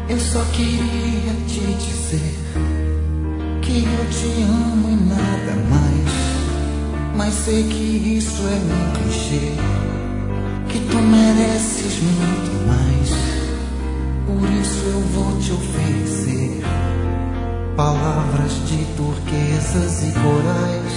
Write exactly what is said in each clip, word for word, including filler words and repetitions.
Eu só queria te dizer que eu te amo e nada mais. Mas sei que isso é um clichê, que tu mereces muito mais. Por isso eu vou te oferecer palavras de turquesas e corais.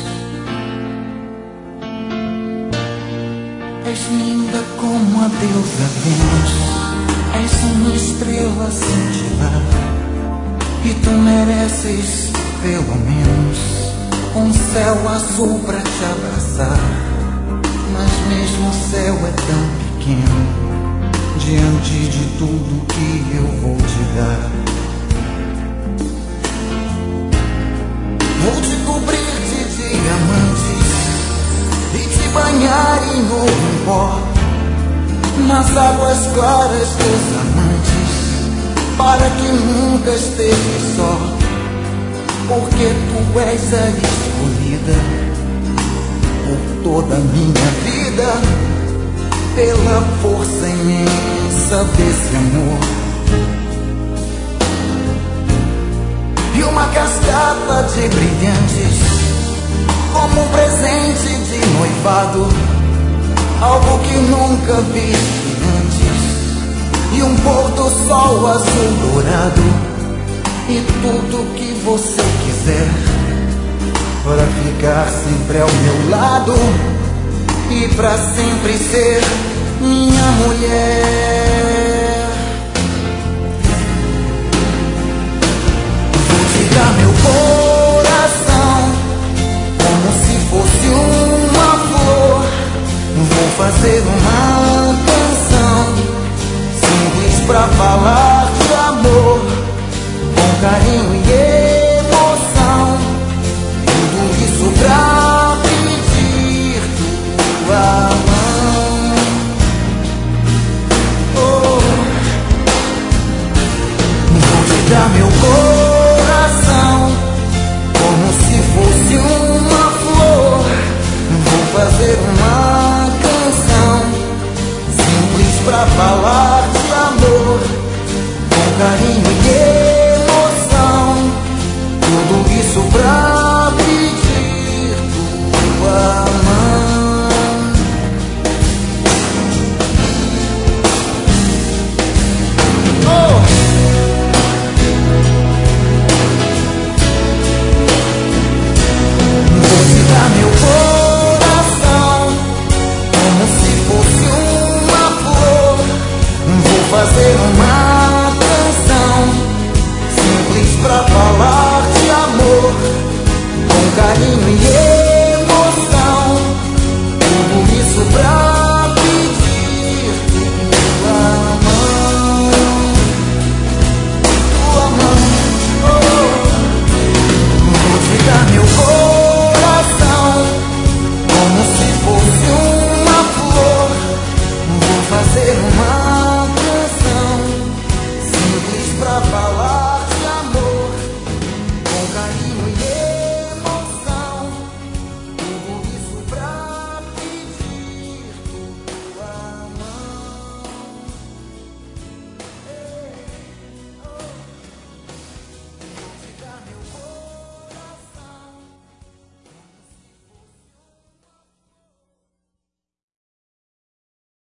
És linda como a deusa Vênus, és uma estrela cintilar, e tu mereces pelo menos um céu azul pra te abraçar. Mas mesmo o céu é tão pequeno diante de tudo que eu vou te dar. Vou te cobrir de diamantes e te banhar em ouro em pó, nas águas claras dos amantes, para que nunca esteja só. Porque tu és a escolhida por toda a minha vida, pela força imensa desse amor. E uma cascata de brilhantes, como um presente de noivado, algo que nunca vi antes, e um pôr do sol azul dourado, e tudo que você quiser, para ficar sempre ao meu lado e pra sempre ser minha mulher. Vou te dar meu coração como se fosse uma flor. Vou fazer uma canção simples pra falar de amor, com carinho e emoção. Tudo isso pra pedir tua mão. Oh. Vou te dar meu coração como se fosse uma flor. Vou fazer uma canção simples pra falar de amor, com carinho